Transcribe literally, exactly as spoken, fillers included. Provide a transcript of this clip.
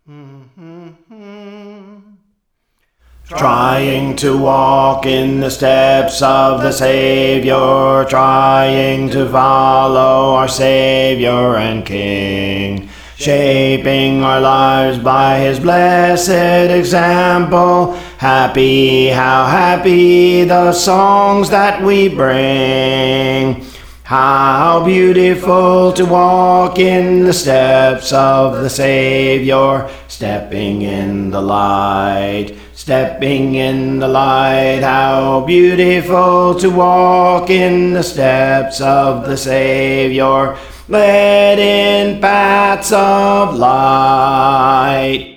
Trying to walk in the steps of the Savior, trying to follow our Savior and King, shaping our lives by His blessed example. Happy, how happy the songs that we bring. How beautiful to walk in the steps of the Savior, stepping in the light, stepping in the light. How beautiful to walk in the steps of the Savior, led in paths of light.